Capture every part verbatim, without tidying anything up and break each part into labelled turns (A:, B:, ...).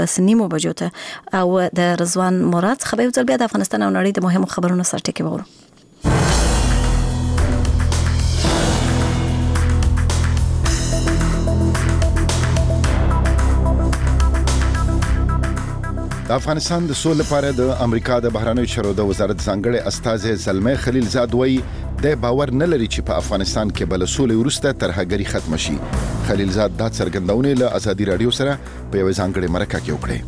A: بس نیمو بجو ته او د رضوان مراد څخه به ځل بیا د افغانستان او نړۍ د مهمو خبرونو سره ټکی وورو.
B: د افغانستان د سولې لپاره د امریکا د بهرنیو چارو د وزارت ځانګړي استازی زلمه خلیل زاد وایي د باور نه لري چې په افغانستان کې بل سولې وروسته ترهګری ختم شي. خلیل زاد دا څرګندونه له ازادي رادیو سره په یو ځانګړي مرکه کې وکړه.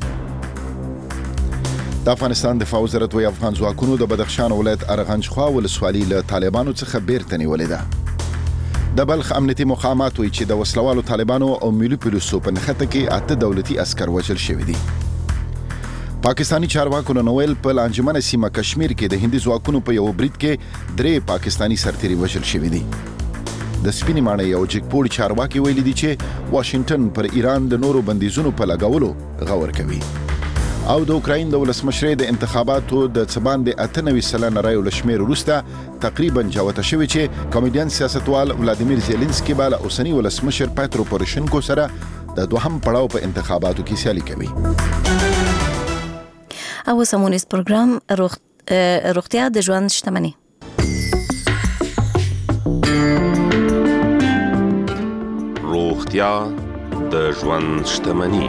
B: د افغانستان دفاع وزارت وایي افغان ځواکونو د بدخشان ولایت ارغنج خوا ولسوالۍ له طالبانو څخه بیرته نیولې ده. د بلخ امنیتي مقامات وایي چې د وسلوالو طالبانو او ملي پولیسو په نښته کې اته دولتي عسكر وژل شوي دي. پاکستانی چارواکو نن ویل په لانجمنه سیمه کشمیر کې د هندي ځواکونو په یو برید کې درې پاکستانی سرتیري وژل شوي دي. د سپینې ماڼۍ یو جګپوړي چارواکي ویلي دي چې واشنگټن پر ایران د نورو بندیزونو په لګولو غور کوي. او د اوکراین د ولسمشرۍ د انتخاباتو د څبان د اته نوي سلنه رایو لشمیر وروسته تقریبا جوته شوی چې کامیډین سیاستوال ولادیمیر زيلنسکي بالا اوسنی ولسمشر پاترو پوروشنکو سره د دوهم پړاو په انتخاباتو کې سیالي کوي.
A: او سمونیز پروګرام روغ روغتیا د ژوند شتمني.
C: روغتیا د ژوند شتمني.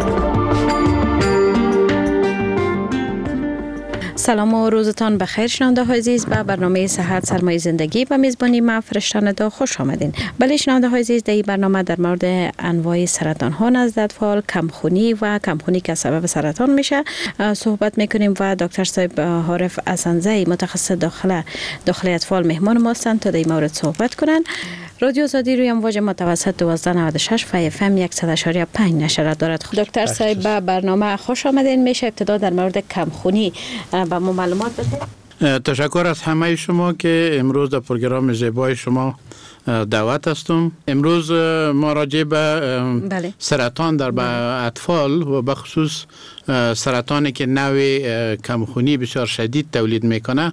D: سلام و روزتان بخیر شنونده های عزیز. به برنامه صحت سرمایه زندگی و میزبانی ما فرشتان دا خوش آمدین. بله شنونده های عزیز، در این برنامه در مورد انواع سرطان ها نزد اطفال، کمخونی و کمخونی که سبب سرطان میشه صحبت میکنیم و دکتر صاحب عارف اسنزی متخصص داخله داخل اطفال مهمان ما هستند تا در این مورد صحبت کنن. رادیو آزادی روی امواج متوسط دوازده نود و شش و اف ام صد و پنج نشرات دارد. دکتر صاحب به برنامه خوش آمدین. میشه ابتدا در مورد کمخونی با ما معلومات بده؟
E: تشکر از همه شما که امروز در پروگرام زیبای شما دعوت هستم. امروز ما راجع به بله. سرطان در اطفال و به خصوص سرطانی که نوع کمخونی بسیار شدید تولید میکنه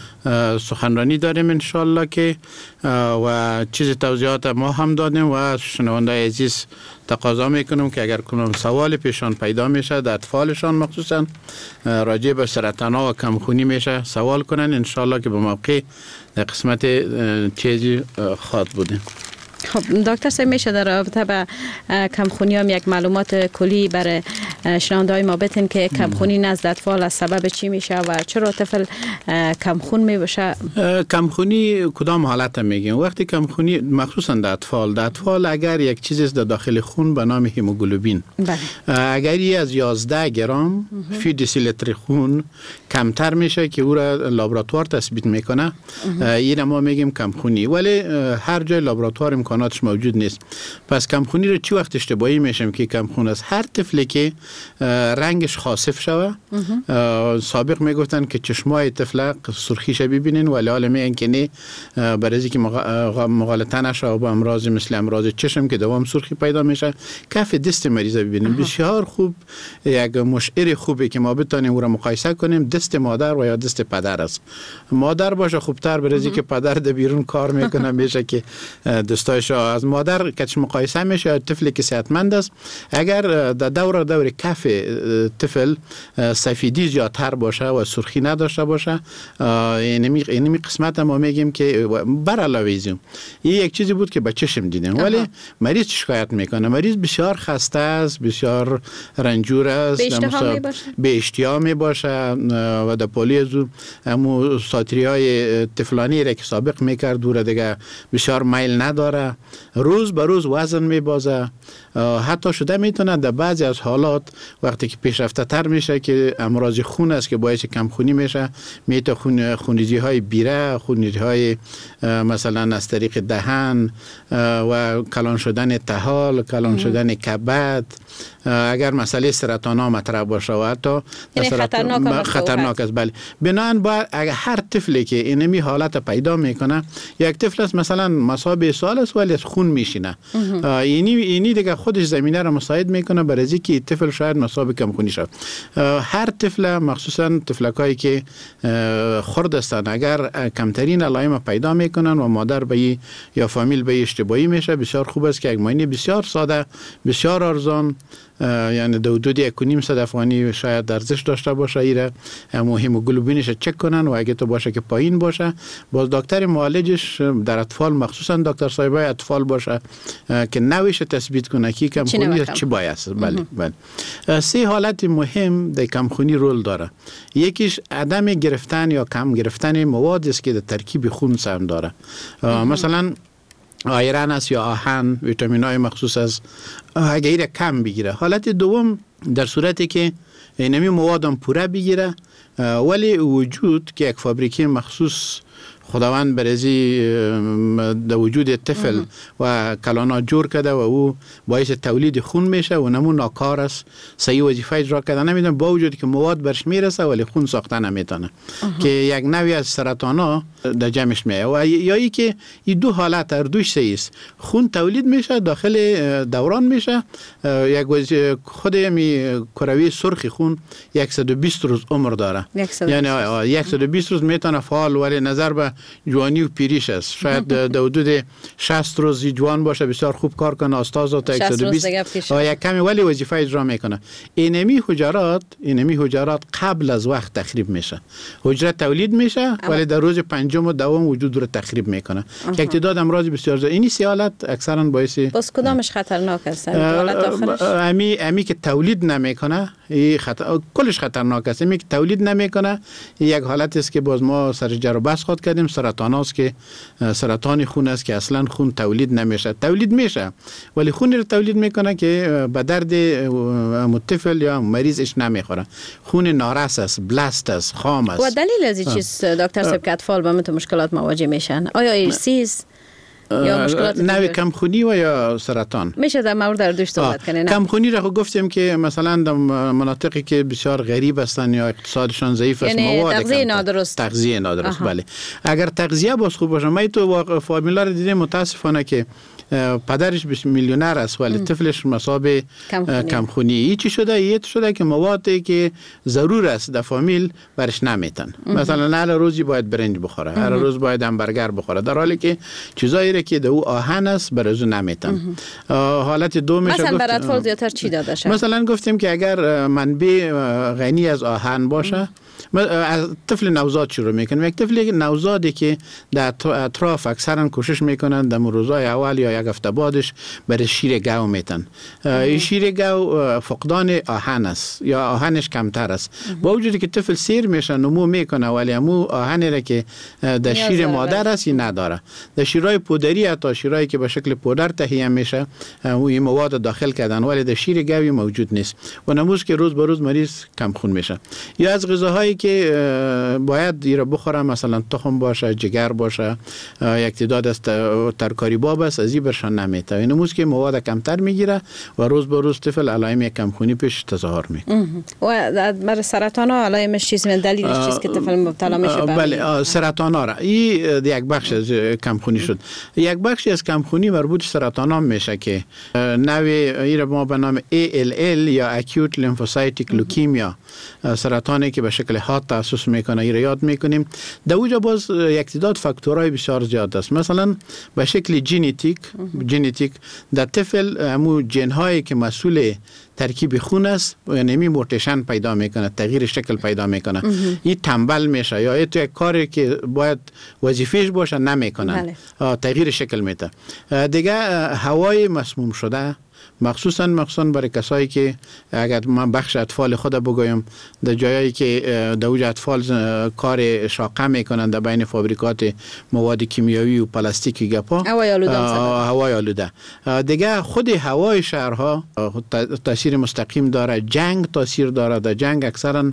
E: سخنرانی داریم انشالله که و چیز توضیحات ما هم دادیم و شنونده عزیز تقاضا میکنم که اگر کنم سوال پیشان پیدا میشه در اطفالشان مخصوصا راجع به سرطان ها و کمخونی میشه سوال کنن انشالله که به موقع در قسمت چیزی خواهد بودیم.
D: خب دکتر صاحب میشه در رابطه با کمخونی هم یک معلومات کلی برای شنونده های ما بدین که کمخونی نزد اطفال از سبب چی میشه و چرا طفل کمخون میشه؟
E: کمخونی کدام حالت میگیم؟ وقتی کمخونی مخصوصا در اطفال در اطفال اگر یک چیزی در داخل خون به نام هیموگلوبین اگر ای از یازده گرم فی دسیلیتر خون کمتر میشه که او را لابراتوار تثبیت میکنه این ما میگیم کمخونی، ولی هر جای لابراتوار امکاناتش موجود نیست. پس کمخونی رو چی وقت اشتباهی میشم که کمخون است؟ هر طفلی که رنگش خاصف شوه، سابق میگفتن که چشمای طفل سرخیش ببینین ولی حالا میگن که نه، برای اینکه مغالطه نشه با امراض مثل امراض چشم که دوام سرخی پیدا میشه کف دست مریض ببینین. بسیار خوب یک مشعر خوبه که ما بتونیم او را مقایسه کنیم دست مادر و یا دست پدر است. مادر باشه خوبتر برای اینکه پدر در بیرون کار میکنه میشه که دستایش از مادر کچ مقایسه میشه. طفلی که صحتمند است اگر در دور دور کف طفل سفیدی زیادتر باشه و سرخی نداشته باشه اینمی اینمی قسمت ما میگیم که بر علاوه این یک چیزی بود که به چشم دیدیم ولی مریض شکایت میکنه. مریض بسیار خسته است، بسیار رنجور است، به اشتها می باشه و در پولیو همو ساتری های طفلانی را که سابق میکرد دور دیگه بسیار میل نداره، روز به روز وزن میبازه، حتی شده میتونه در بعضی از حالات وقتی که پیشرفته تر میشه که امراض خون است که باعث کمخونی میشه، میتونه خون خونریزی های بیره، خونریزی های مثلا از طریق دهن و کلان شدن طحال، کلان شدن کبد، اگر مسئله سرطان ها مطرح باشه و حتی
D: خطرناک,
E: خطرناک است. بله بنابراین باید اگر هر طفلی که اینمی حالت پیدا میکنه، یک طفل است مثلا مصاب سال است ولی از خون میشینه، اینی اینی دیگه خودش زمینه را مساعد میکنه برای اینکه طفل شاید مصاب کمخونی شد. هر طفل مخصوصا طفلکایی که خرد هستند اگر کمترین علائم پیدا میکنن و مادر به یا فامیل به اشتباهی میشه، بسیار خوب است که یک معاینه بسیار ساده، بسیار ارزان یعنی د حدود یک و نیم صد افغانی شاید ارزش داشته باشه. ایره همو هموگلوبینش چک کنن و اگه تو باشه که پایین باشه، باز دکتر معالجش در اطفال مخصوصا دکتر صاحبای اطفال باشه که نویش تثبیت کنه که کمخونی چی باید. بله بله. سه حالت مهم در کمخونی رول داره. یکیش عدم گرفتن یا کم گرفتن موادی است که در ترکیب خون سهم داره. مثلا آیرن است یا آهن، ویتامین های مخصوص است، اگر کم بگیره. حالت دوم در صورتی که اینمی موادم پوره بگیره ولی وجود که یک فابریکه مخصوص خداوند برزی در وجود طفل و کلانا جور کرده و او باعث تولید خون میشه و نمون ناکار است، صحیح وظیفه اجرا کرده نمیتونه، با وجود که مواد برش میرسه ولی خون ساخته نمیتونه که یک نوعی از سرطان ها در جمعش میه. و یا ای که این دو حالت هر دوش صحیح است، خون تولید میشه داخل دوران میشه، یک خود می کروی سرخ خون صد و بیست روز عمر داره، یعنی صد و بیست روز میتونه فعال ولی نظر به جوانی و پیریش است. شاید در حدود شصت روز جوان باشه بسیار خوب کار کنه، استاد تا صد و بیست یک کمی ولی وظیفه اجرا میکنه. اینمی حجرات اینمی حجرات قبل از وقت تخریب میشه، حجره تولید میشه ولی در روز پنجم و دوم وجود رو تخریب میکنه که تعداد امراض بسیار زیاد. اینی سه حالت اکثرا باعث
D: بس کدامش خطرناک است؟ حالت آخرش
E: امی امی که تولید نمیکنه این خطر کلش خطرناک است. امی که تولید نمیکنه یک حالت است که باز ما سر جر و بحث خود کردیم، سرطان است که سرطان خون است که اصلا خون تولید نمیشه، تولید میشه ولی خون رو تولید میکنه که به درد مطفل یا مریضش نمیخوره. خون نارس است، بلاست است، خام است.
D: و دلیل از این چیز دکتر صاحب که اطفال با مت مشکلات مواجه میشن؟ آیا ارثی است یا مشکلات
E: نوع کمخونی و یا سرطان؟
D: میشه در مورد در دوش صحبت کنین؟
E: کمخونی را گفتیم که مثلا در مناطقی که بسیار غریب هستن یا اقتصادشان ضعیف است،
D: یعنی
E: مواد
D: تغذیه نادرست
E: تغذیه نادرست بله. اگر تغذیه باز خوب باشه، من تو فامیلا رو دیدم متاسفانه که پدرش بس میلیونر است ولی طفلش مصاب کمخونی. ای چی شده؟ ای شده که موادی که ضرور است در فامیل برش نمیتن. مثلا هر روزی باید برنج بخوره، هر روز باید همبرگر بخوره، در حالی که چیزایی که در او آهن است بر از نمیتن. حالت دومش
D: مثلا بر اطفال زیادتر چی داده شد؟
E: مثلا گفتیم که اگر منبع غنی از آهن باشه، از طفل نوزاد شروع میکنیم. یک طفل نوزادی که در اطراف اکثرا کوشش میکنن در روزهای اول یا یک هفته بعدش برای شیر گاو میتن. این شیر گاو فقدان آهن است یا آهنش کمتر است، با وجودی که طفل سیر میشه نمو میکنه ولی همو آهنی را که در شیر مادر است نداره. در شیرهای پودری تا شیرهایی که به شکل پودر تهیه میشه این مواد داخل کردن ولی در شیر گاوی موجود نیست و نموز که روز به روز مریض کم خون میشه. یا از غذاهایی که باید ایرا بخوره مثلا تخم باشه، جگر باشه، یک تعداد از ترکاری باب است از این برشان نمیته. این نموز که مواد کمتر میگیره و روز به روز طفل علائم کمخونی پیش تظاهر میکنه.
D: و در سرطان ها علائمش چیز من دلیلش چیز که طفل مبتلا میشه؟
E: بله سرطان ها را این یک بخش از کمخونی شد. یک بخشی از کمخونی مربوط سرطان ها میشه که نوع ایرا ما به نام ای ال ال یا Acute Lymphocytic Leukemia، سرطانی که به شکل حاد تأسس میکنه، ایرا یاد میکنیم. در اوجا باز یک تعداد فاکتورهای بسیار زیاد است. مثلا به شکل ژنتیک ژنتیک در طفل همو ژن هایی که مسئول ترکیب خون است یعنی موتیشن پیدا میکنه، تغییر شکل پیدا میکنه، این تنبل میشه یا این تو یک کاری که باید وظیفهش باشه نمیکنه، تغییر شکل میده. دیگه هوای مسموم شده مخصوصا مخصوصا برای کسایی که اگر من بخش اطفال خود بگویم در جایی که در اوج اطفال کار شاقه میکنن در بین فابریکات مواد کیمیایی و پلاستیکی گپا،
D: هوای آلوده
E: هوای آلوده دیگه خود هوای شهرها تاثیر مستقیم داره. جنگ تاثیر داره، در جنگ اکثرا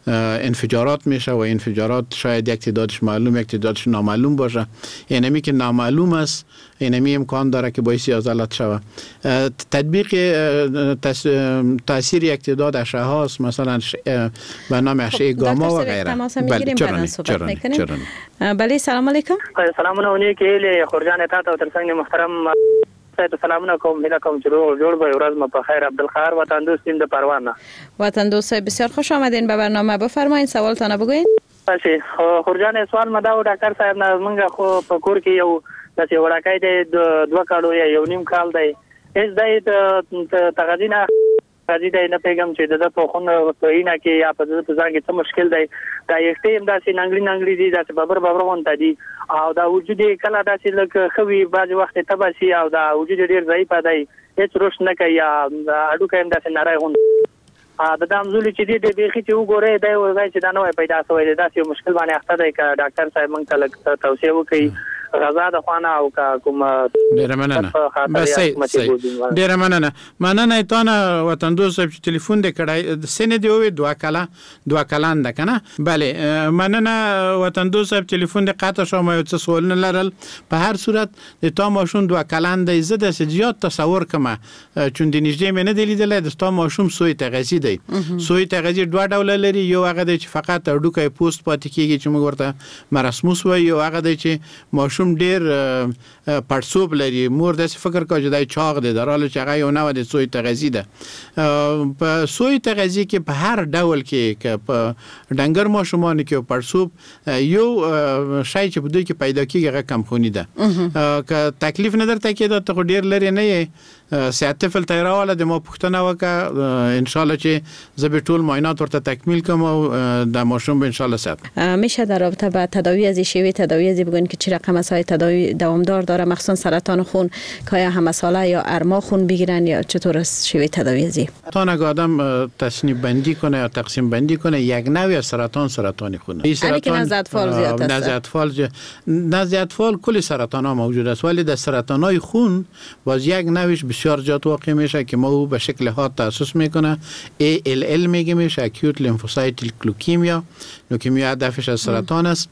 E: انفجارات میشه و انفجارات شاید یک تعدادش معلوم یک تعدادش نامعلوم باشه. اینمی که نامعلوم است اینمی امکان داره که باعث ازالت شود. تطبیق تاثیر یک تعداد اشعه هاست، مثلا به نام اشعه گاما و غیره.
D: بله چرا چرا بله سلام علیکم.
F: سلام علیکم خورجان تا او ترڅنګ محترم تاسو سلامونه کوم هله کوم چې جوړ به ورځ مو په خیر. عبدالخار وطن دوست د پروانه.
D: وطن دوست بسیار خوش آمدین به برنامه. بفرمایید سوالتون بگوین.
F: باشه خورجان سوال ما دا ډاکټر صاحب نه منګه خو په کور کې یو داسې وړاکای دی دوه کالو یا یو نیم کال دی. اس دای ته تغذینه راځي دی نه پیغام چې د په خونه وینه کې یا په ځان کې څه مشکل دی دا یو ټیم داسې ننګلی ننګلی دي داسې ببر ببر وانت دي او دا وجود کله داسې لکه خوي بعض وخت تباسي او دا وجود ډیر ضعیف دی هیڅ روش نه کوي یا اډو کایم داسې نارای غون ا د دامزولي چې دې د بیخي چې وګوره دی وایي چې دا نو پیدا شوی دی داسې مشکل باندې اخته دی ک ډاکټر صاحب مونږ ته توصيه وکړي غزا د خوانه او کوم
E: ډیر مننه بس صحیح ډیر مننه مننه تانه وطن دوست صاحب چې ټلیفون دې کړای سنه دی وې دوا کلا دوا کلان ده کنه بله مننه وطن دوست صاحب ټلیفون دې قاطع شو مې څه سوال نه لرل په هر صورت د تا ماشوم دوا کلان دی زده زیات تصور کما چون د نږدې مې نه دی لیدل د تا ماشوم سوی تغذی دی سوی تغذی دوه ډول لري یو هغه د فقط اډوکې پوسټ پاتې کیږي چې موږ ورته مرسموس وایو یو هغه د چې ماشوم ډیر پړسوب لري مور د فکر کوي چې دای چاغ دی دراله چې هغه یو نو د سوی تغذی ده په سوی تغذی کې په هر ډول کې په ډنګر ماشومان کې پړسوب یو شای چې بده کې پیدا کیږي هغه کم خونی ده که تکلیف نه درته کېده ته ډیر لري نه یې ساعت فل تیراواله د مو پښتنه وکړه ان شاء الله چې زه به ټول معاینات ورته تکمیل کوم او د ماشوم به ان شاء الله صحت
D: میشه در رابطه با تداوی از شیوه تداوی از بگن که چه رقم مسائل تداوی دوامدار داره مخصوصا سرطان خون که یا همساله یا ارما خون بگیرن یا چطور است شیوه تداوی ازی
E: تا نگه آدم تصنیف بندی کنه یا تقسیم بندی کنه یک نوع از سرطان سرطان خون
D: این سرطان نزد اطفال زیاد است
E: نزد اطفال نزد اطفال کل سرطان ها موجود است ولی در سرطان های خون باز یک نوعش بسیار زیاد واقع میشه که ما او به شکل ها تأسیس میکنه ای ال ال میگه میشه اکیوت لیمفوسایت لوکیمیا لوکیمیا هدفش از سرطان است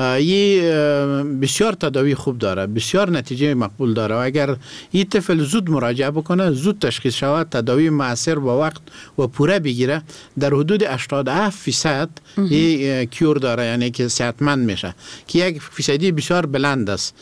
E: یه بسیار تداوی خوب داره بسیار نتیجه مقبول داره و اگر این طفل زود مراجعه بکنه زود تشخیص شود تداوی مؤثر با وقت و پوره بگیره در حدود هشتاد و هفت درصد این کیور داره یعنی که صحتمند میشه که یک فیصدی بسیار بلند است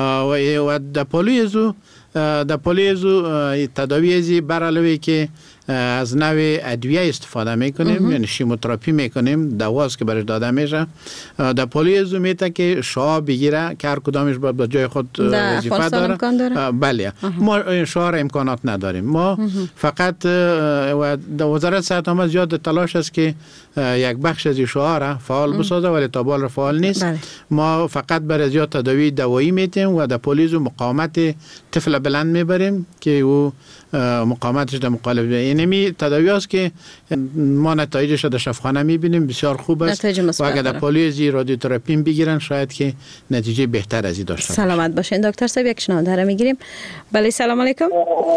E: و در پالیزو در پالیزو تداوی ازی برعلاوه که از نوع ادویه استفاده میکنیم یعنی شیموتراپی میکنیم دواست که برش داده میشه در پالیزو میته که شعاع بگیره که هر کدامش با جای خود وظیفه داره, داره؟ بله ما شعاع امکانات نداریم ما فقط و وزارت صحت هم زیاد تلاش است که یک بخش از شعاع را فعال بسازه ولی تا بال فعال نیست بله. ما فقط برای زیاد تداوی دوایی میتیم و در پالیزو مقاومت طفل بلند میبریم که او مقاومتش در مقابل اینمی تداوی است که ما نتایجش در شفاخانه میبینیم بسیار خوب است و اگر در پالیزی رادیوتراپی بگیرن شاید که نتیجه بهتر از این داشته باشه.
D: سلامت باشین دکتر صاحب یک شنونده را میگیریم. بله سلام علیکم.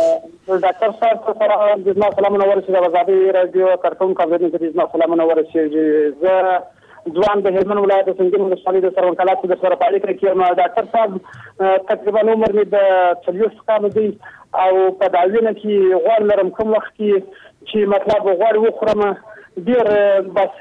G: دکتر صاحب سلام سلام نور شده وزادی رادیو کارتون کاوری نگریز سلام نور شده ځوان د هلمند ولایت د سنگین ولسوالۍ د سرون کلا د سره پالي کې کوم ډاکټر صاحب تقریبا عمر مې د څلوېښت کال دی او په داوینه کې غوړ لرم کوم وخت کې چې مطلب غوړ وخورم ډیر بس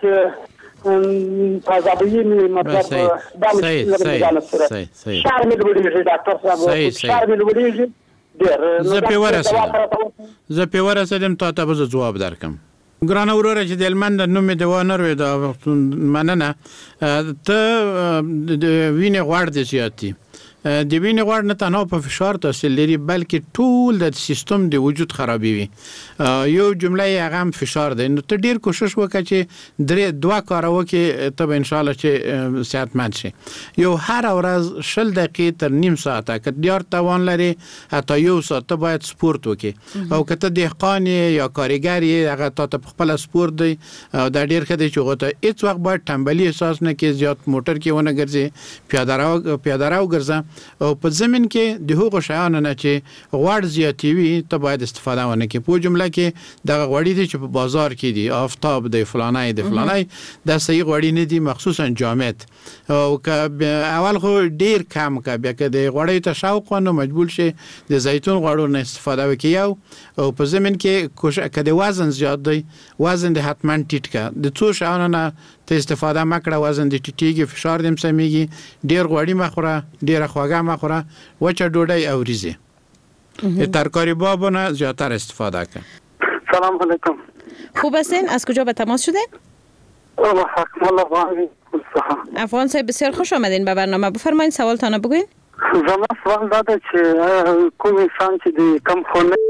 G: تازابی مطلب دا
E: صحیح صحیح
G: شار مې وړي ډاکټر صاحب شار مې وړي ډیر
E: زه په ورسېدم زه په ورسېدم ته تاسو جواب درکم ګرانه وروره چې د هلمند نوم د وانر د مننه ته د وینې غوړ د زیاتی د وینې غوړ نه تنها په فشار تاثیر لري بلکې ټول د سیستم د وجود خرابوي یو جمله یې هغه هم فشار دی نو ته ډیر کوشش وکړه چې درې دوه کار وکړې ته به ان شاء الله چې صحتمند شي یو هر ورځ شل دقیقې تر نیم ساعته که ډیر توان لري حتی یو ساعت ته باید سپورت وکړي او که ته دهقان یا کارګر یې هغه تا ته خپل سپورت دی او دا ډیر ښه دی چې هغه ته هیڅ وخت باید تنبلي احساس نه کړي زیات موټر کې ونه ګرځي پیاده راو پیاده راو ګرځه او په زمين کې د هغو شیانو نه چې غوړ زیاتی وي ته باید استفاده ونه کې په جمله کې د غوړی دي چې په بازار کې دي آفتاب د فلانای د فلانای د صحیح غوړی نه دي مخصوصا جامد او که اول خو ډیر کم کا بیا که د غوړی ته شوق ونه مجبور شي د زیتون غوړو نه استفاده وکړي او په زمين کې کوشش کړي وزن زیات دی وزن د حتما ټیټ کا د څو شیانو نه ته استفاده مکړه وزن د ټیټیږي فشار دیم سميږي ډیر غوړی مخوره ډیر خواږه مخوره وچه ډوډۍ او ریزه ترکاری بابونه زیاتر استفاده کن.
G: سلام علیکم.
D: خوب هستین؟ از کجا به تماس شدین؟
G: حکم الله افغانی
D: افغان صاحب بسیار خوش آمدین به برنامه بفرمایید سوالتان بگوین.
G: زما سوال دا ده چې کوم انسان چې د کم خونه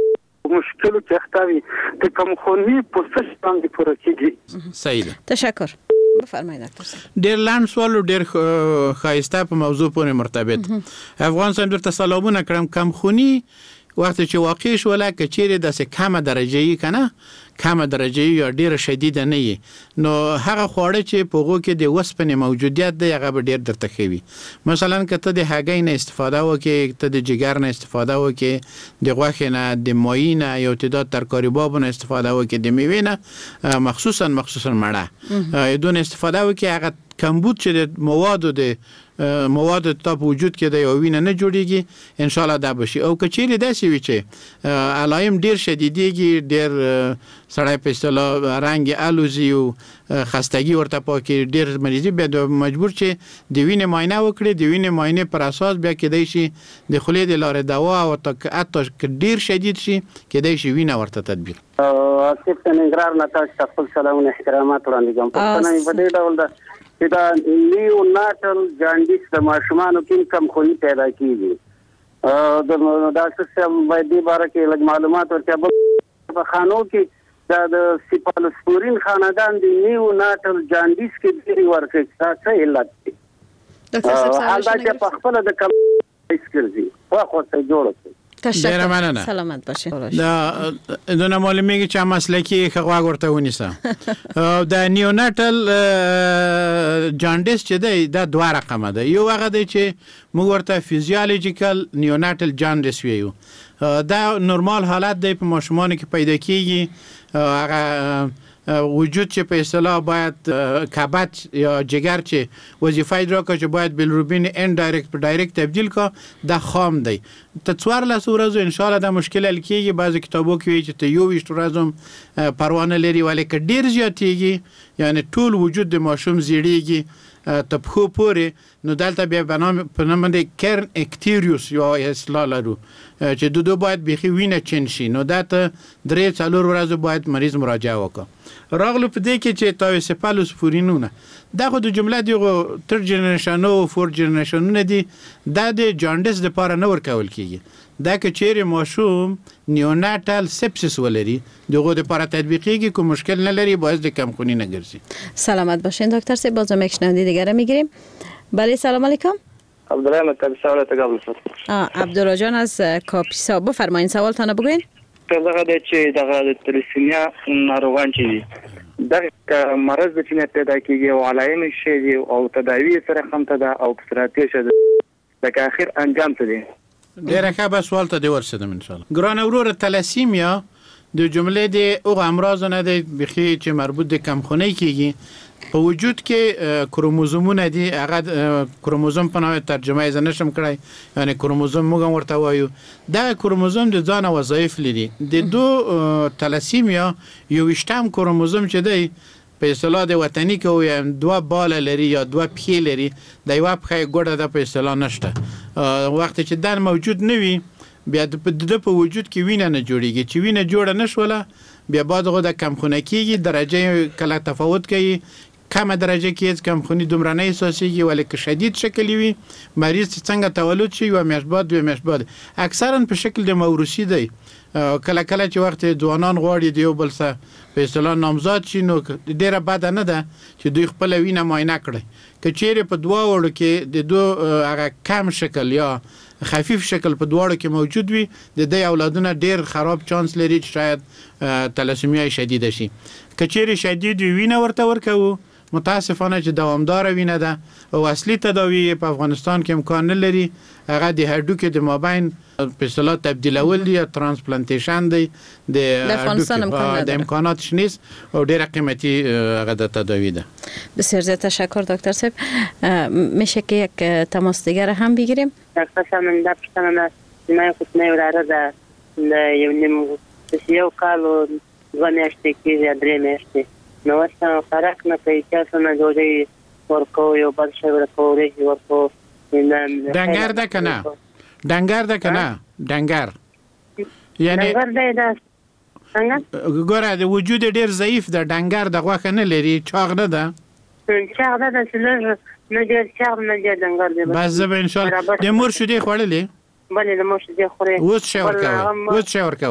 H: په مشکلو کې اخته وي د کمخونی په څه باندې پوره کیږي.
E: صحیح ده.
D: تشکر. بفرمایئ ډاکټر صاحب.
E: ډیر لاند سوال ډیر خایسته په موضوع پورې مرتبط. افغان سم درته سلامونه کړم. کمخونی وخت چې واقع شوله کچېره د څه کمه درجه یې کنه کمه درجه یا ډیره شدیده نه وي نو هغه خواړه چې په غو کې د وسپنې موجودیت دی هغه به ډیر درته خوي. مثلا کته د هګۍ نه استفاده وکې ته د جګر نه استفاده وکې د غوښې نه د ماهي نه یو تعداد ترکاري باب نه استفاده وکې د میوې نه مخصوصا مخصوصا مړه دون استفاده وکې هغه کمبود چې د موادو د مواد ته په وجود کې د یو وینه نه جوړیږي ان شاء الله دا بشي. او کچېری داسې وي چې علایم ډیر شدیدېږي ډیر سړی په اصطلاح رنگ الوزي او خستګي ورته پاکي ډیر مریضي به مجبور چې د وینې معاینه وکړي. د وینې معاینه پر اساس بیا کېدای شي د خولې د لارې دوا او حتی ډیر شدید شي کېدای شي وینه ورته تطبیق.
H: اصل ته نگران نه تاسو خپل سلامونه احترامات وړاندې کوم. پښتنه په دې ډول ده چې دا نیو ناتل جانډیس د ماشومانو کې کم خونی پیدا کیږي. د ډاکټر صاحب باید دې باره کې لږ معلومات ورکړي. په خانو کې دا د سیپالوسپورین خاندان د نیو ناتل جانډیس کې ډېری ورکړي. دا څه علت دی؟
D: ډاکټر صاحب
H: حال دا چې په خپل د کم اسکرزي خو خو څه جوړه
D: تشکر. سلامت باشین.
E: دا دونه معلومیږي چې مسلکی خغوا ورته ونیسه. د نیوناتل جانډیس چې دی دا دوه رقمه ده. یو هغه دی چې موږ ورته فیزیولوژیکل نیوناتل جانډیس ویو. دا نورمال حالت دی په ماشومانو کې پیدا کیږي. هغه وجود چې په اصطلاح باید کبد یا جگر چې وظیفه اجرا کوي چې باید بیلروبین ان ډایرکټ په ډایرکټ تبدیل کا د خام دی. ته څوارلس ورځې ان شاء الله دا مشکل حل کیږي. بعضی کتابو کې چې ته یو ویشت ورځې پروانه لري ولی که ډیر زیاتېږي یعنی ټول وجود د ماشوم زیړیږي ته په پورې نو دلته بیا بنام په نوم باندې کرن اکتیریوس یا اصلاح لرو چې دو دو باید بيخي وینه چین شي. نو دا ته درې څلور ورځې باید مریض مراجعه وکړي. راغلو په دې کې چې تاوسپالوسپورینونه دا خو د جمله دی تر جنریشن او فور جنریشن نه دي دا د جانډیس د پاره نه ورکول کیږي. دا که چیرې ماشوم نیوناتال سپسیس ولري دغه د پاره تطبیقیږي که مشکل نه لري باعث د کمخونی نگرځي.
D: سلامت باشین دکتر صاحب. بازم یک شنونده دیگه میگیریم. بله سلام علیکم.
I: عبدالله مطلب سوال تا قبل شد.
D: عبدالله جان از کاپیسا بفرمایید سوالتون بگوین.
I: دغه د چې دغه د تلیسیمیا ناروغان چې دغه مرض د چې پیدا کیږي او علایم شي او تداوی سره هم ته دا او ستراتیژي د اخر انجام ته دي.
E: ډیره ښه به سوال ته دی ورسېدم ان شاء الله. ګران اورور تلیسیمیا د جملې د او امراض نه دی بخي چې مربوط د کمخونی کیږي. په وجود کې کروموزومونه دي هغه کروموزوم په نوې ترجمه یې نشم کړای یعنی کروموزوم موږ ورته وایو. دا کروموزوم د ځان وظایف لري. د دو تلیسیمیا یو وشتم کروموزوم چې دی په اصطلاح د وطني کې دوه بال لري یا دوه پښې لري د یو پښې ګوډه د په اصطلاح نشته. وخت چې دا موجود نه وي بیا د په وجود کې وینه نه جوړیږي. چې وینه جوړه نشوله بیا بعد غو د کمخونه کیږي درجه کله تفاوت کوي. کمه درجه کې کمخونی دومره نه احساسيږي ولی که شدید شکل وي مریض څنګه تولد شي و میاشت بعد و میاشت بعد اکثرا په شکل د موروثي دی. کله کله چې وخت ځوانان غواړي دیو بل څه په اصطلاح نامزاد شي نو ډیره بد نه ده چې دوی خپل وینه معاینه کړي. که چیرې په دوا وړو کې د دو هغه کم شکل یا خفیف شکل په دواړو کې موجود وي د دې اولادونه ډیر خراب چانس لري چې شاید تلاسیمیا شدید شي. که چیرې شدید وینه ورته ورکو متاسفانه چې دوامدار وینه ده او اصلي تداوی په افغانستان کې امکان نه لري. هغه د هډوکو د مابین په اصطلاح تبدیلول یا ترانسپلانتیشن دی د
D: افغانستان امکان
E: د امکانات شنیس او ډیره قیمتي هغه د تداوی ده.
D: بسیار زیاد تشکر دکتر صاحب. میشه که یک تماس دیگر هم بگیریم؟
J: دکتر صاحب من دا پښتنه نه نه خو نه وراره ده یو نیم یو کال او دوه میاشتې کې درې میاشتې نو ورته فرق نه کوي چې څنګه جوړي ورکو یو بل شی ورکو ورې ورکو
E: دنګر ده کنه دنګر ده کنه دنګر یعنی
J: دنګر ده دا څنګه
E: ګوره د وجود ډیر ضعیف ده دنګر د غوښه نه لري چاغ نه ده
J: چاغ ده چې نه ډیر چاغ نه ډیر دنګر ده
E: بس زه ان شاء الله د مور شو دی خوړلې
J: بلې د مور شو دی خوري
E: اوس شاور کوي اوس شاور کوي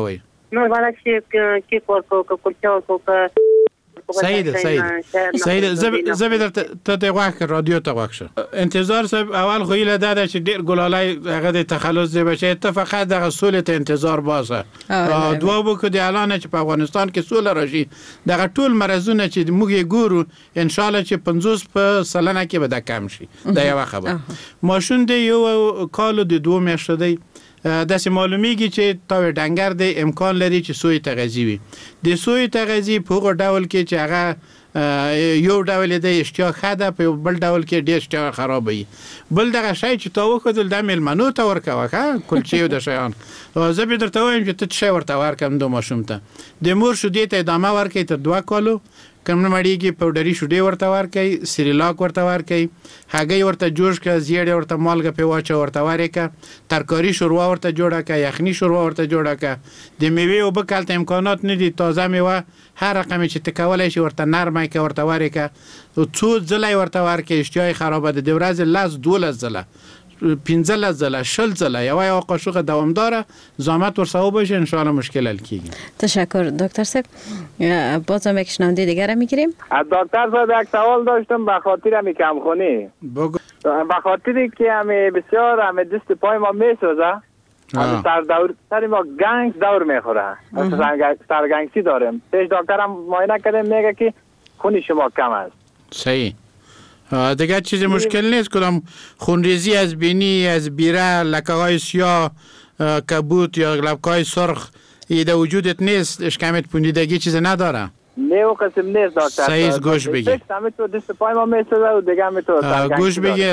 J: نو بالا چې کې کور کو کلچا کو
E: سعید سعید سعید زه به ته ته واخ رادیو ته واخ انتظار صاحب اول خو یله داده چې ډیر ګلالای هغه د تخلص دی بشه ته فقط د سولې ته انتظار باسه دوا وکړه د اعلان چې په افغانستان کې سوله راشي دغه ټول مرزونه چې موږ یې ګورو ان شاء الله چې پنځوس په سلنه کې به د کم شي دا یو خبر ماشون دی یو کال د دوه میاشتې دی داسې معلومیږي چې تاوی ډنګر دی امکان لري چې سوی تغذی وي د سوی تغذی په هغه ډول کې چې هغه یو ډول دی اشتیا خده په بل ډول کې ډیر اشتیا خراب وي بل دغه شی چې تا وکړل د ملمنو ته ورکوه ښه کلچې د شیان زه به درته وایم چې ته شی ورته ورکم د ماشوم ته د مور شیدې ته ادامه ورکړي تر دوه کالو کم نه مړیږي پاوډري شیدې ورته ورکړي سریلاک ورته ورکړي هګۍ ورته جوش کړه زیړې ورته مالګه په واچو ورته ورکړه ترکاری شوروا ورته جوړه کړه یخني شوروا ورته جوړه کړه د میوې او بکالت امکانات نه دي تازه میوه هر رقم چې تکولای شي ورته نرمه کې ورته ورکړه او څو ځلې ورته ورکړي اشتیاي خراب ده د ورځې لاس دولس ځله پنځه ځله شل ځله یو یو قاشق دوامدار زحمت ورسو بشه ان شاء الله مشکل حل کیږي.
D: تشکر دکتر صاحب. بازم یک شنونده دیگر میگیریم.
K: دکتر صاحب یک سوال داشتم به خاطر همی کمخونی
E: بگو.
K: به خاطری که همی بسیار همی دست پای ما میسوزه همی سر دور سر ما گنگ دور میخوره سرگنگسی داریم پیش دکترم معاینه کردیم میگه که خونی شما کم است.
E: صحیح. دیگه چیز مشکل نیست کدام خونریزی از بینی از بیره لکه های سیاه کبوت یا لکه های سرخ ایده وجودت نیست اشکمت پوندیدگی چیز نداره
K: نه و قسم نیست دکتر
E: صحیح گوش بگی
K: دست پای ما میسوزه و دیگه همی تو
E: گوش بگی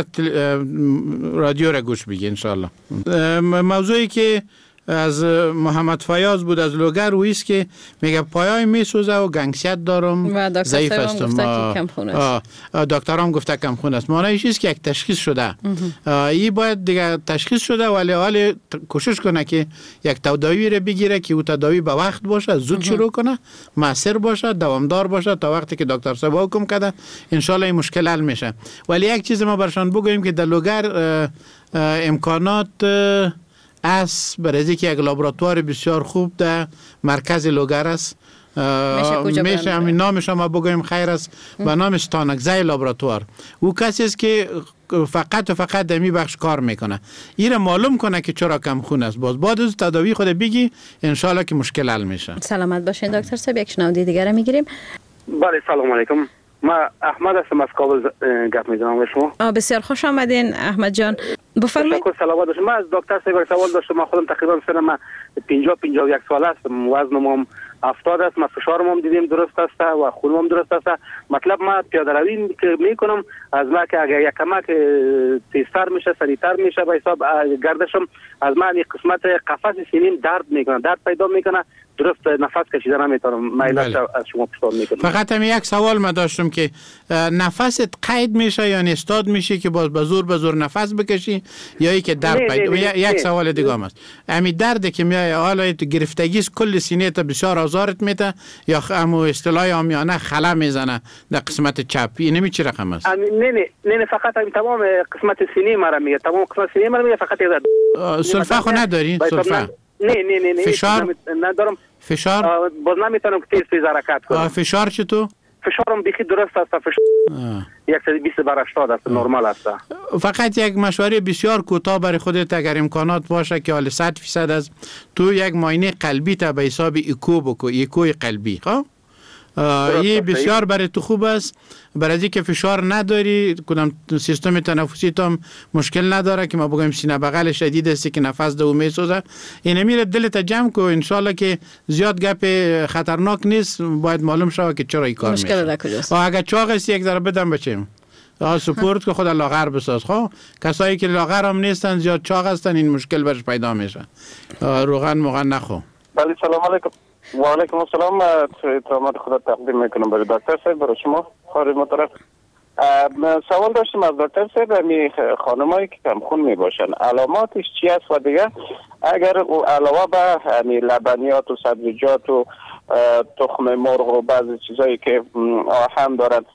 E: رادیو را گوش بگی انشالله. موضوعی که از محمد فیاض بود از لوگر رویست که میگه پایای میسوزه و گنگسیت دارم ضعیف هستم دکترام گفته کم خون است معنیش چیست که یک تشخیص شده این باید دیگه تشخیص شده ولی حال کوشش کنه که یک تداوی رو بگیره که او تداوی به وقت باشه زود شروع کنه مؤثر باشه دوامدار باشه تا وقتی که دکتر صاحب حکم کرده ان شاء الله این مشکل حل میشه. ولی یک چیز ما برشان بگوییم که در لوگر امکانات است برای که یک لابراتوار بسیار خوب در مرکز لوگر است میشه همین نامش ما بگویم خیر است به نام ستانکزی لابراتوار او کسی است که فقط و فقط در می بخش کار میکنه این را معلوم کنه که چرا کم خون است باز بعد از تداوی خود بگی انشالله که مشکل حل میشه.
D: سلامت باشین دکتر صاحب. یک شنونده دیگه میگیریم.
H: بله سلام علیکم ما احمد هستم از کابل گپ میزنم به شما.
D: بسیار خوش آمدین احمد جان بفرمایید.
H: تشکر سلامت باشید. ما از دکتر صاحب سوال داشتم ما خودم تقریبا سنم پنجاه پنجاه و یک سال است وزنم هم هفتاد است ما فشارم هم دیدیم درست است و خونم هم درست است مطلب ما پیاده روی که میکنم از ما که اگر یک کمک تیزتر میشه سریعتر میشه به حساب گردشم از من این قسمت قفس سینیم درد میکنه درد پیدا میکنه درست نفس کشیدن نمیتونم مایلش از شما پرسان میکنم.
E: فقط هم یک سوال ما داشتم که نفست قید میشه یا استاد میشه که باز به زور به زور نفس بکشی یا ای که درد پیدا یک سوال دیگه هم است امی درد که میای حالا گرفتگی کل سینه تا بسیار آزارت میده یا همو اصطلاح عامیانه خلا میزنه در قسمت چپ این نمی چی رقم است؟
H: نه نه نه فقط هم تمام قسمت سینه مرا میگه تمام قسمت سینه مرا میگه فقط
E: سلفه خو نداری سلفه
H: نه نه نه نه
E: فشار
H: ندارم
E: فشار
H: باز نمیتونم تیز تیز حرکت کنم.
E: فشار چطور؟
H: فشارم بیخی درست است فشار صد و بیست بر هشتاد است نرمال است.
E: فقط یک مشوره بسیار کوتاه برای خودت اگر امکانات باشه که حالا صد فیصد از تو یک معاینه قلبی تا به حساب ایکو بکو ایکوی قلبی خب این بسیار برای تو خوب است برای اینکه فشار نداری کدام سیستم تنفسی تو مشکل نداره که ما بگیم سینه بغل شدید است که نفس دو میسوزه این میره دلت جمع کو ان شاء الله که زیاد گپ خطرناک نیست باید معلوم شوه که چرا این کار میشه.
D: مشکل در کجاست؟
E: اگه چاق است یک ذره بدم بچیم آ سپورت که خود لاغر بساز خب کسایی که لاغر هم نیستن زیاد چاق هستن این مشکل برش پیدا میشه. روغن موغن نخو.
H: بله سلام علیکم. و علیکم السلام تمام خدا تقدیم میکنم برای دکتر صاحب برای شما خارج مطرف سوال داشتم از دکتر صاحب می خانمایی که کم خون می باشن علاماتش چی است و دیگه اگر علاوه به همین لبنیات و سبزیجات و تخم مرغ و بعضی چیزایی که آهن دارن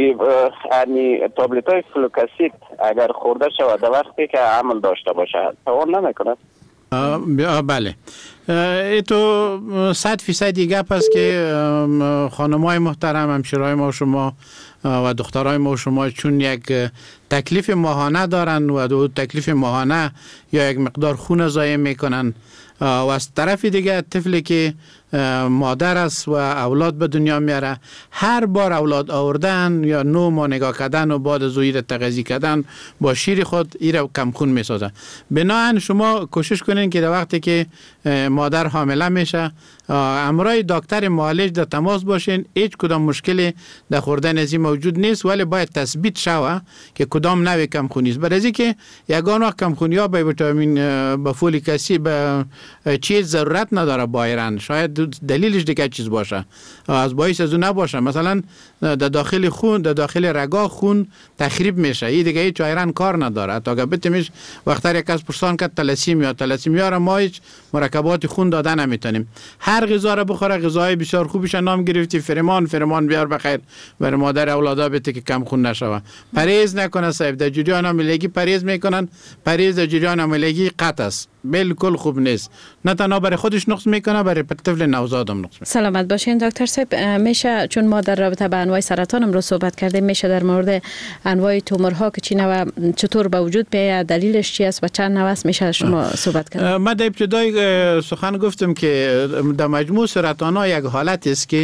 H: یعنی تابلت های فلوکاسید اگر خورده شود در وقتی که عمل داشته باشه توان نمیکنه.
E: بله ای تو صد فیصدی گپ است که خانمای محترم، همشیرای ما و شما و دخترای ما و شما چون یک تکلیف ماهانه دارن و دو تکلیف ماهانه یا یک مقدار خون ضایع میکنن و از طرف دیگه طفلی که مادر است و اولاد به دنیا میاره، هر بار اولاد آوردن یا نو ما نگاه کردن و بعد از ایر تغذیه کردن با شیر خود ایره کم خون میسازه. بنابراین شما کوشش کنین که در وقتی که مادر حامله میشه امرای دکتر معالج در تماس باشین. هیچ کدام مشکلی در خوردن ازی موجود نیست، ولی باید تثبیت شوه که کدام نوع کم خونی است. برای که یگان وقت کم خونی ها به ویتامین به فولیک اسید به چیز ضرورت نداره بایرن، شاید دلیلش دیگه چیز باشه، از باعث از اون نباشه. مثلا در داخل خون، در داخل رگا خون تخریب میشه، این دیگه هیچ ایران کار نداره. تا گبتیمش وقتی یک از پرسان که تلاسیمیا تلاسیمیا را ما هیچ مرکبات خون دادن نمیتونیم. هر غذا را بخوره، غذای بسیار خوبیش نام گرفتی فرمان فرمان بیار بخیر بر مادر اولادا بده که کم خون نشوه. پرهیز نکنه صاحب، در جریان حاملگی پرهیز میکنن، پرهیز در جریان حاملگی قطع است، بالکل خوب نیست. نه تنها برای خودش نقص میکنه، برای طفل نوزاد هم نقص میکنه.
D: سلامت باشین دکتر صاحب. میشه چون ما در رابطه با انواع سرطان هم رو صحبت کردیم، میشه در مورد انواع تومورها که چی نوع چطور به وجود بیاید، دلیلش چی است و چند نوع است، میشه شما صحبت کنید؟
E: من در ابتدای سخن گفتم که در مجموع سرطان ها یک حالت است که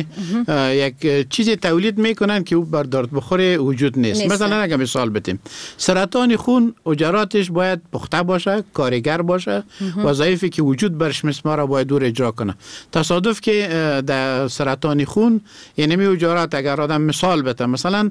E: یک چیزی تولید میکنن که او بر درد بخور وجود نیست. نیست. مثلا اگه مثال بدیم، سرطان خون اجراتش باید پخته باشه، کارگر باشه، وظایفی که وجود برش مسمار را باید دور اجرا کنه. تصادف که در سرطان خون یعنی می اجرات اگر آدم مثال بده، مثلا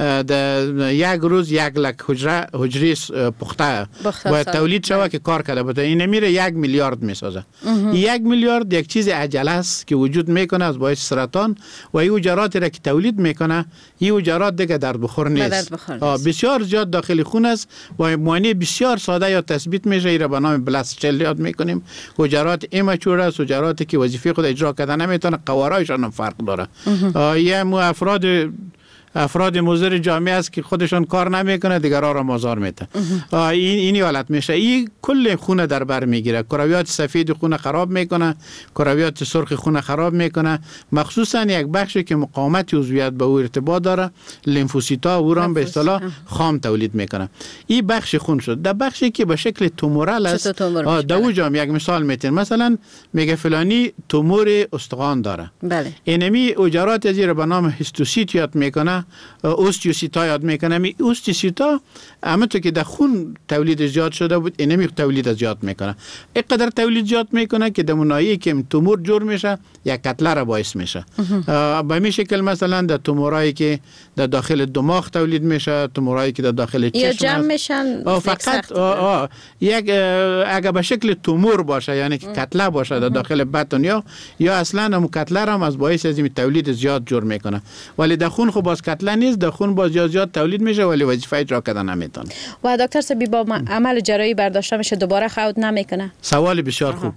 E: در یک روز یک لک حجره حجری پخته باید تولید شود که کار کرده بوده، این میره یک میلیارد میسازه. یک میلیارد یک چیز عجله است که وجود میکنه از باعث سرطان و این اجراتی را که تولید میکنه، این اجرات دیگه درد بخور نیست، بسیار زیاد داخل خون است و معاینه بسیار ساده یا تثبیت میشه. این را به نام بلاست چل یاد میکنیم. حجرات ایمچور است، حجراتی که وظیفه خود اجرا کردن نمیتونه، قوارایشان هم فرق داره. یه مو افراد افراد مضر جامعه است که خودشون کار نمیکنه، دیگرها را مازار میده. این اینی حالت میشه. این کل خون در بر میگیره، کرویات سفید خون خراب میکنه، کرویات سرخ خون خراب میکنه، مخصوصا یک بخشی که مقاومت عضویت به او ارتباط داره، لیمفوسیتا او را به اصطلاح خام تولید میکنه. این بخش خون شد. در بخشی که به شکل تومورال است، در اوجا یک مثال میتین، مثلا میگه فلانی تومور استخوان داره، بله، اینمی اجرات از به نام هیستوسیت یاد میکنه، اوستیوسیتا یاد میکنه. می اوستیوسیتا همونطور که در خون تولید زیاد شده بود، اینمی تولید زیاد میکنه. اینقدر تولید زیاد میکنه که در مناهی که تومور جور میشه، یک کتله را باعث میشه. به می شکل مثلا در تومورایی که در داخل دماغ تولید میشه، تومورایی که در داخل چشم
D: یا جمع میشن،
E: فقط آه آه یک اگه به شکل تومور باشه، یعنی که کتله باشه در داخل بدن، یا یا اصلا هم کتله هم از باعث از این تولید زیاد جور میکنه. ولی در خون خب باز کتله نیست، در خون باز زیاد زیاد تولید میشه ولی وظیفه اجرا کردن نمیتونه.
D: و دکتر سبی با عمل جراحی برداشته میشه دوباره خود نمیکنه؟
E: سوال بسیار خوب.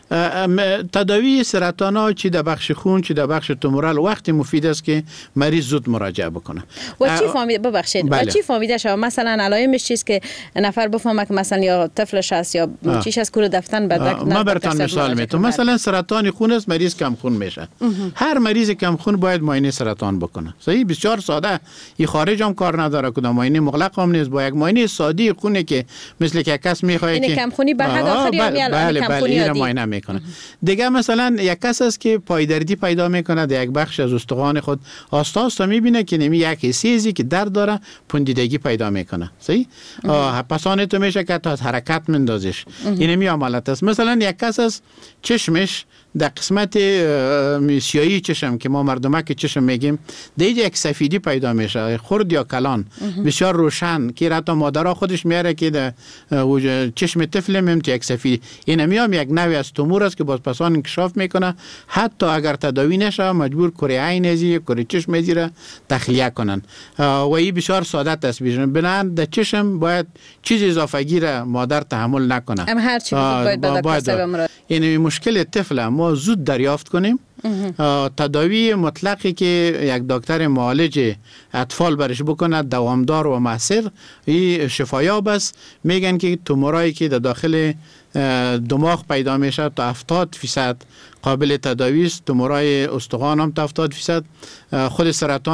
E: تداوی سرطان ها چی در بخش خون چی در بخش تومورال وقتی مفید است که مریض زود مراجعه بکنه.
D: و چی فهمید ببخشید بله. و چی فهمیده شما مثلا علائمش چیست که نفر بفهمه که مثلا یا طفلش است یا چیش از کور دفتن بدک؟
E: ما براتون مثال میتونم. مثلا سرطان خون است، مریض کم خون میشه. هر مریض کم خون باید معاینه سرطان بکنه. صحیح، بسیار ساده. این خارج هم کار نداره، کدام معاینه مغلق هم نیست، با یک معاینه ساده خونه که مثل که کس میخواد که
D: کم خونی به حد آخری
E: بله کم خونی معاینه میکنه. دیگه مثلا یک کس است که پایدردی پیدا میکنه در یک بخش از استخوان خود، آستا آستا میبینه که نمی یک حسیزی که درد داره، پوندیدگی پیدا میکنه. صحیح، پسانه تو میشه که تا از حرکت مندازش، این می عملت است. مثلا یک کس است چشمش در قسمت سیاهی چشم که ما مردمک چشم میگیم، دیگه یک سفیدی پیدا میشه، خرد یا کلان بسیار روشن که حتی مادرها خودش میاره که در چشم طفل میمت یک سفیدی. این میام یک نوعی از تومور است که باز پسان انکشاف میکنه، حتی اگر تداوی نشه مجبور کره عین ازی کره چشم ازی را تخلیه کنن و این بسیار ساده است. بنابراین در چشم باید چیز اضافه گیره مادر تحمل نکنه.
D: ام هر چی باید
E: این مشکل طفل ما زود دریافت کنیم، تداوی مطلقی که یک دکتر معالج اطفال برش بکنه دوامدار و مؤثر این شفایاب است. میگن که تومورایی که در داخل دماغ پیدا میشه تا هفتاد فیصد قابل تداوی است. تومورای استخوان هم تا هفتاد فیصد. خود سرطان